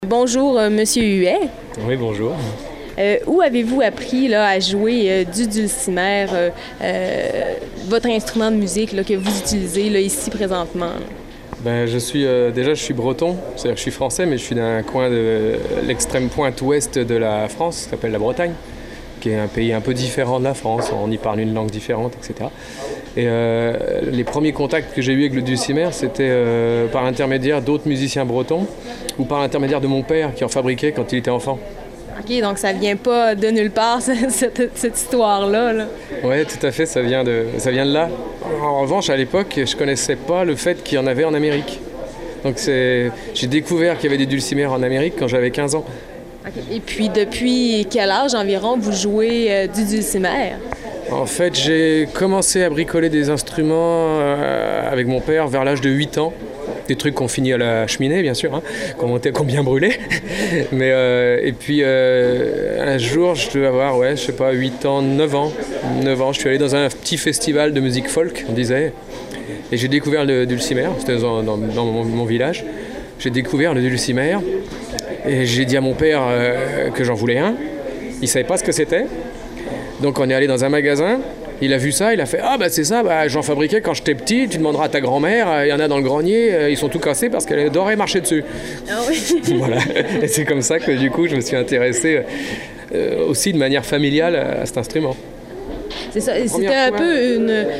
Bonjour, Monsieur Huet. Oui, bonjour. Où avez-vous appris là, à jouer du dulcimer, votre instrument de musique là, que vous utilisez là, ici présentement? Je suis breton, c'est-à-dire que je suis français, mais je suis d'un coin de l'extrême pointe ouest de la France, qui s'appelle la Bretagne, qui est un pays un peu différent de la France, on y parle une langue différente, etc. Et les premiers contacts que j'ai eus avec le dulcimer, c'était par l'intermédiaire d'autres musiciens bretons ou par l'intermédiaire de mon père qui en fabriquait quand il était enfant. OK, donc ça vient pas de nulle part, cette histoire-là. Là. Oui, tout à fait, ça vient de là. En revanche, à l'époque, je connaissais pas le fait qu'il y en avait en Amérique. Donc j'ai découvert qu'il y avait des dulcimers en Amérique quand j'avais 15 ans. Okay. Et puis, depuis quel âge environ vous jouez du dulcimer? En fait, j'ai commencé à bricoler des instruments avec mon père vers l'âge de 8 ans. Des trucs qu'on finit à la cheminée, bien sûr, hein, qu'on bien brûlé. Mais, et puis, un jour, je devais avoir, 8 ans, 9 ans. Je suis allé dans un petit festival de musique folk, on disait. Et j'ai découvert le dulcimer, c'était dans mon village. J'ai découvert le dulcimer. Et j'ai dit à mon père que j'en voulais un. Il ne savait pas ce que c'était. Donc on est allé dans un magasin, il a vu ça, il a fait « Ah c'est ça, j'en fabriquais quand j'étais petit, tu demanderas à ta grand-mère, il y en a dans le grenier, ils sont tout cassés parce qu'elle adorait marcher dessus. » Ah oui. Voilà, et c'est comme ça que du coup je me suis intéressé aussi de manière familiale à cet instrument. C'est ça, c'était un peu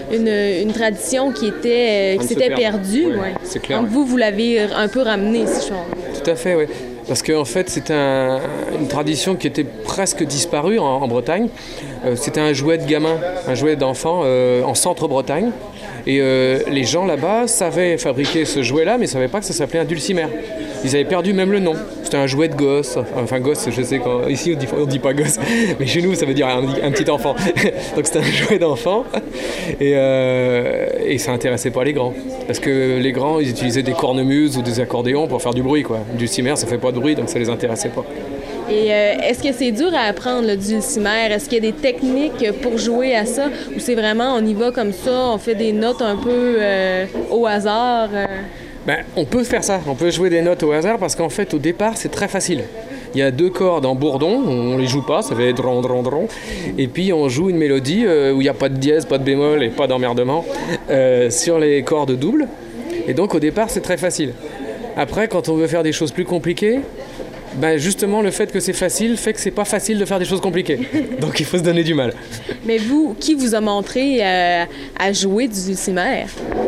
une tradition qui s'était perdue. Ouais. C'est clair. Donc vous l'avez un peu ramené, si je pense. Tout à fait, oui. Parce qu'en fait, c'était une tradition qui était presque disparue en Bretagne. C'était un jouet de gamin, un jouet d'enfant en centre-Bretagne. Et les gens là-bas savaient fabriquer ce jouet-là, mais ne savaient pas que ça s'appelait un dulcimer. Ils avaient perdu même le nom. C'était un jouet de gosse. Enfin, gosse, je sais, ici on dit pas gosse, mais chez nous ça veut dire un petit enfant. Donc c'était un jouet d'enfant. Et ça intéressait pas les grands. Parce que les grands, ils utilisaient des cornemuses ou des accordéons pour faire du bruit, quoi. Du dulcimer, ça fait pas de bruit, donc ça les intéressait pas. Et est-ce que c'est dur à apprendre le dulcimer? Est-ce qu'il y a des techniques pour jouer à ça? Ou c'est vraiment, on y va comme ça, on fait des notes un peu au hasard? On peut faire ça, on peut jouer des notes au hasard parce qu'en fait, au départ, c'est très facile. Il y a 2 cordes en bourdon, on les joue pas, ça fait dron, dron, dron. Et puis on joue une mélodie où il n'y a pas de dièse, pas de bémol et pas d'emmerdement sur les cordes doubles. Et donc au départ, c'est très facile. Après, quand on veut faire des choses plus compliquées, justement, le fait que c'est facile fait que c'est pas facile de faire des choses compliquées. Donc il faut se donner du mal. Mais vous, qui vous a montré à jouer du dulcimer?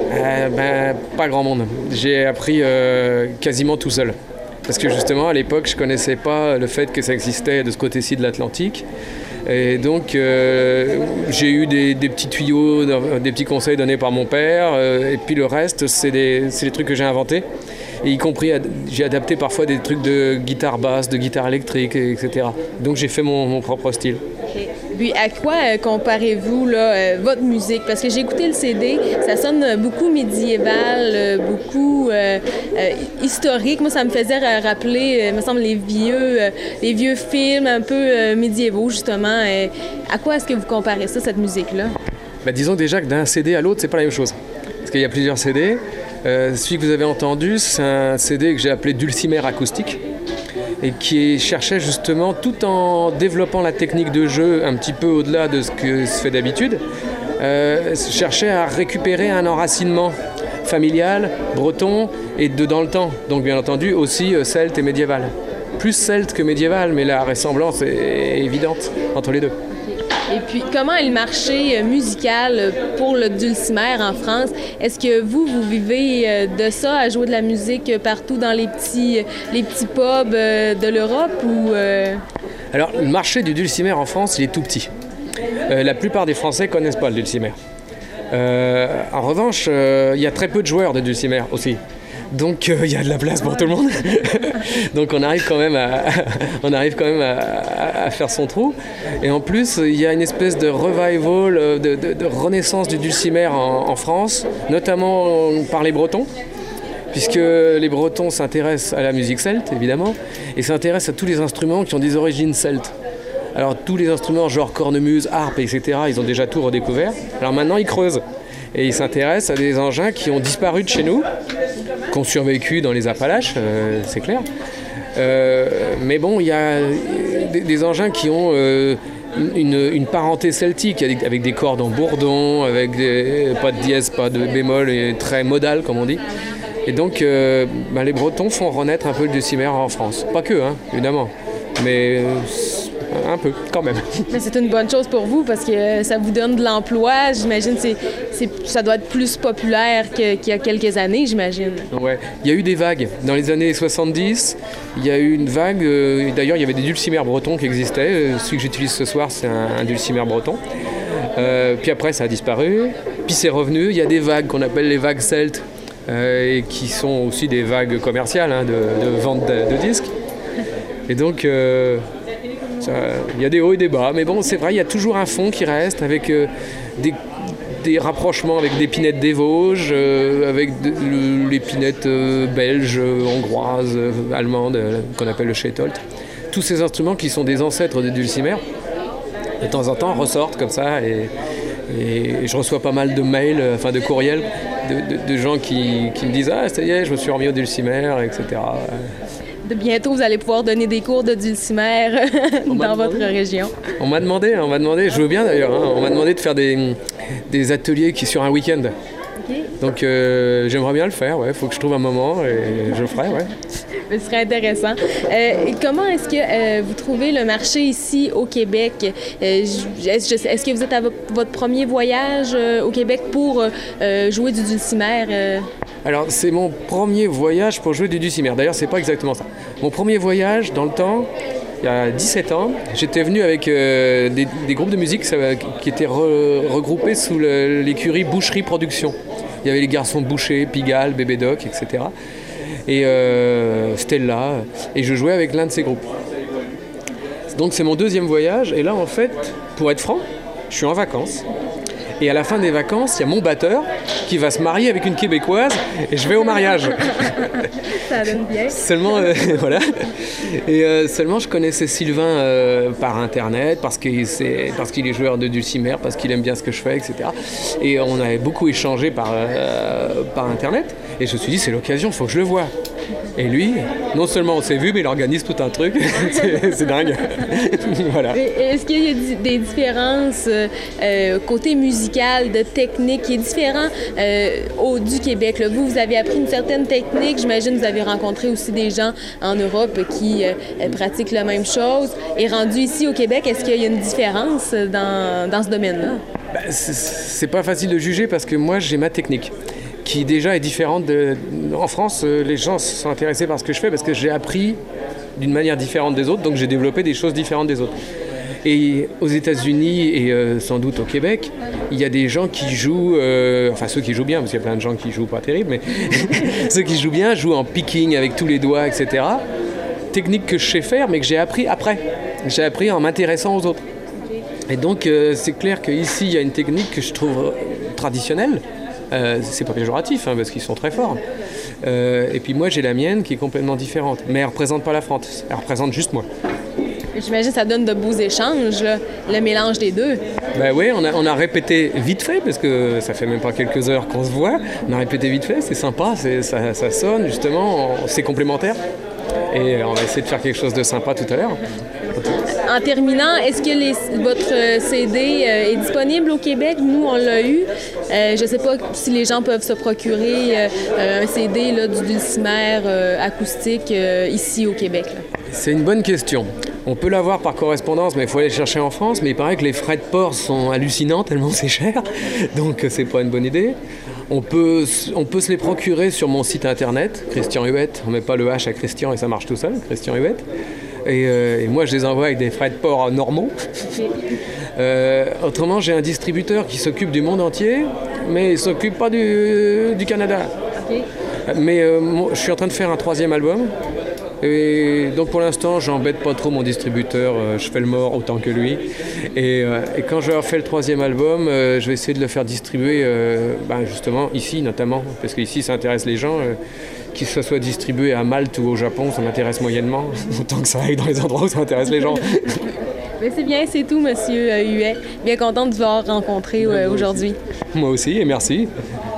Pas grand monde. J'ai appris quasiment tout seul. Parce que justement, à l'époque, je connaissais pas le fait que ça existait de ce côté-ci de l'Atlantique. Et donc, j'ai eu des petits tuyaux, des petits conseils donnés par mon père. Et puis le reste, c'est des trucs que j'ai inventés. Et y compris, j'ai adapté parfois des trucs de guitare basse, de guitare électrique, etc. Donc j'ai fait mon propre style. Okay. Puis à quoi comparez-vous là, votre musique? Parce que j'ai écouté le CD, ça sonne beaucoup médiéval, beaucoup historique. Moi, ça me faisait rappeler, me semble, les vieux films un peu médiévaux, justement. À quoi est-ce que vous comparez ça, cette musique-là? Disons déjà que d'un CD à l'autre, c'est pas la même chose. Parce qu'il y a plusieurs CD. Celui que vous avez entendu, c'est un CD que j'ai appelé Dulcimer acoustique et qui cherchait justement, tout en développant la technique de jeu un petit peu au-delà de ce que se fait d'habitude, cherchait à récupérer un enracinement familial, breton et dans le temps. Donc bien entendu aussi celte et médiéval. Plus celte que médiéval, mais la ressemblance est évidente entre les deux. Et puis, comment est le marché musical pour le dulcimer en France? Est-ce que vous vivez de ça, à jouer de la musique partout dans les petits pubs de l'Europe? Alors, le marché du dulcimer en France, il est tout petit. La plupart des Français ne connaissent pas le dulcimer. En revanche, il y a très peu de joueurs de dulcimer aussi. Donc il y a de la place pour tout le monde. Donc on arrive quand même à faire son trou. Et en plus, il y a une espèce de revival, de renaissance du dulcimer en France, notamment par les Bretons, puisque les Bretons s'intéressent à la musique celte, évidemment, et s'intéressent à tous les instruments qui ont des origines celtes. Alors tous les instruments genre cornemuse, harpe, etc., ils ont déjà tout redécouvert. Alors maintenant, ils creusent. Et ils s'intéressent à des engins qui ont disparu de chez nous, qui ont survécu dans les Appalaches, c'est clair, Mais bon, il y a des engins qui ont une parenté celtique, avec des cordes en bourdon, avec pas de dièse, pas de bémol, et très modal, comme on dit. Et donc, les Bretons font renaître un peu le dulcimer en France. Pas que, hein, évidemment, mais un peu, quand même. Mais c'est une bonne chose pour vous parce que ça vous donne de l'emploi. J'imagine que ça doit être plus populaire qu'il y a quelques années, j'imagine. Ouais, il y a eu des vagues. Dans les années 70, il y a eu une vague. D'ailleurs, il y avait des dulcimers bretons qui existaient. Celui que j'utilise ce soir, c'est un dulcimer breton. Puis après, ça a disparu. Puis c'est revenu. Il y a des vagues qu'on appelle les vagues celtes, et qui sont aussi des vagues commerciales, hein, de vente de disques. Et donc, il y a des hauts et des bas. Mais bon, c'est vrai, il y a toujours un fond qui reste avec des rapprochements avec l'épinette des Vosges, avec l'épinette belge, hongroise, allemande, qu'on appelle le Shettolt. Tous ces instruments qui sont des ancêtres des dulcimers, de temps en temps ressortent comme ça, et je reçois pas mal de mails, de courriels, de gens qui me disent « Ah, ça y est, je me suis remis au dulcimer, etc. » De bientôt, vous allez pouvoir donner des cours de dulcimer dans votre région. On m'a demandé, je veux bien d'ailleurs, hein, on m'a demandé de faire des ateliers sur un week-end. Okay. Donc j'aimerais bien le faire, il faut que je trouve un moment et je le ferai, ouais. Ce serait intéressant. Comment est-ce que vous trouvez le marché ici au Québec? Est-ce que vous êtes à votre premier voyage au Québec pour jouer du dulcimer? Alors, c'est mon premier voyage pour jouer du dulcimer. D'ailleurs, c'est pas exactement ça. Mon premier voyage, dans le temps, il y a 17 ans, j'étais venu avec des groupes de musique qui étaient regroupés sous l'écurie Boucherie Production. Il y avait les garçons Boucher, Pigalle, Bébé Doc, etc. Et Stella. Et je jouais avec l'un de ces groupes. Donc, c'est mon deuxième voyage. Et là, en fait, pour être franc, je suis en vacances. Et à la fin des vacances, il y a mon batteur qui va se marier avec une Québécoise et je vais au mariage. Ça donne bien. Seulement, voilà. Et seulement, je connaissais Sylvain par Internet parce qu'il est joueur de dulcimer, parce qu'il aime bien ce que je fais, etc. Et on avait beaucoup échangé par Internet. Et je me suis dit, c'est l'occasion, il faut que je le voie. Et lui, non seulement on s'est vu, mais il organise tout un truc. c'est dingue. Voilà. Est-ce qu'il y a des différences côté musical, de technique, qui est différent du Québec? Là? Vous avez appris une certaine technique. J'imagine que vous avez rencontré aussi des gens en Europe qui pratiquent la même chose. Et rendu ici au Québec, est-ce qu'il y a une différence dans ce domaine-là? C'est pas facile de juger parce que moi, j'ai ma technique, qui déjà est différente. En France, les gens sont intéressés par ce que je fais parce que j'ai appris d'une manière différente des autres, donc j'ai développé des choses différentes des autres. Et aux États-Unis et sans doute au Québec, il y a des gens qui jouent, ceux qui jouent bien, parce qu'il y a plein de gens qui jouent pas terrible, mais ceux qui jouent bien jouent en picking avec tous les doigts, etc. Technique que je sais faire, mais que j'ai appris après. J'ai appris en m'intéressant aux autres. Et donc, c'est clair qu'ici, il y a une technique que je trouve traditionnelle. C'est pas péjoratif, parce qu'ils sont très forts. Et puis moi, j'ai la mienne qui est complètement différente. Mais elle ne représente pas la France, elle représente juste moi. J'imagine que ça donne de beaux échanges, là, le mélange des deux. Oui, on a répété vite fait, parce que ça fait même pas quelques heures qu'on se voit. On a répété vite fait, c'est sympa, ça sonne justement, c'est complémentaire. Et on va essayer de faire quelque chose de sympa tout à l'heure. En terminant, est-ce que votre CD est disponible au Québec? Nous, on l'a eu. Je ne sais pas si les gens peuvent se procurer un CD là, du dulcimer acoustique ici au Québec. Là. C'est une bonne question. On peut l'avoir par correspondance, mais il faut aller le chercher en France. Mais il paraît que les frais de port sont hallucinants, tellement c'est cher. Donc, c'est pas une bonne idée. On peut se les procurer sur mon site internet, Christian Huette. On ne met pas le H à Christian et ça marche tout seul, Christian Huette. Et moi, je les envoie avec des frais de port normaux. Autrement, j'ai un distributeur qui s'occupe du monde entier, mais il ne s'occupe pas du Canada. Okay. Mais je suis en train de faire un 3e album. Et donc pour l'instant, j'embête pas trop mon distributeur, je fais le mort autant que lui. Et quand je refais le 3e album, je vais essayer de le faire distribuer justement ici notamment, parce qu'ici ça intéresse les gens. Qu'il soit distribué à Malte ou au Japon, ça m'intéresse moyennement, autant que ça aille dans les endroits où ça intéresse les gens. Mais c'est bien, c'est tout, Monsieur Huet. Bien contente de vous avoir rencontré aujourd'hui. Moi aussi, et merci.